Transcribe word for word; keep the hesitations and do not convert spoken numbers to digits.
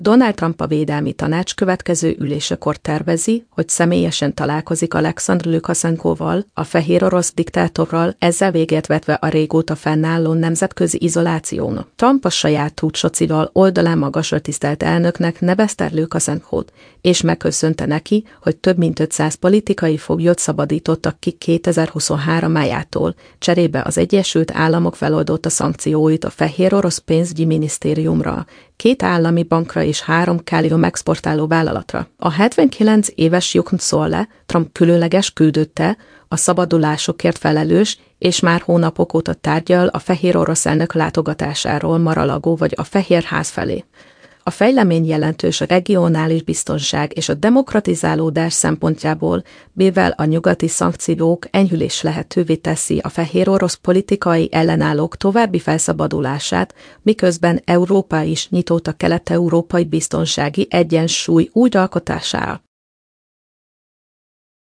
Donald Trump a Védelmi Tanács következő ülésekor tervezi, hogy személyesen találkozik Alexandr Lukaszenkoval, a fehér orosz diktátorral, ezzel véget vetve a régóta fennálló nemzetközi izolációnak. Trump a saját túlsocival oldalán magasra tisztelt elnöknek nevezte Lukaszenkót, és megköszönte neki, hogy több mint ötszáz politikai foglyot szabadítottak ki kétezer-huszonhárom májától, cserébe az Egyesült Államok feloldotta szankcióit a fehér orosz pénzügyi minisztériumra, két állami bankra és három kálium exportáló vállalatra. A hetvenkilenc éves Jochen Zolle, Trump különleges küldötte, a szabadulásokért felelős, és már hónapok óta tárgyal a fehér orosz elnök látogatásáról Mar-a-Lago vagy a Fehérház felé. A fejlemény jelentős a regionális biztonság és a demokratizálódás szempontjából, mivel a nyugati szankciók enyhülés lehetővé teszi a fehér orosz politikai ellenállók további felszabadulását, miközben Európa is nyitott a kelet-európai biztonsági egyensúly újraalkotására.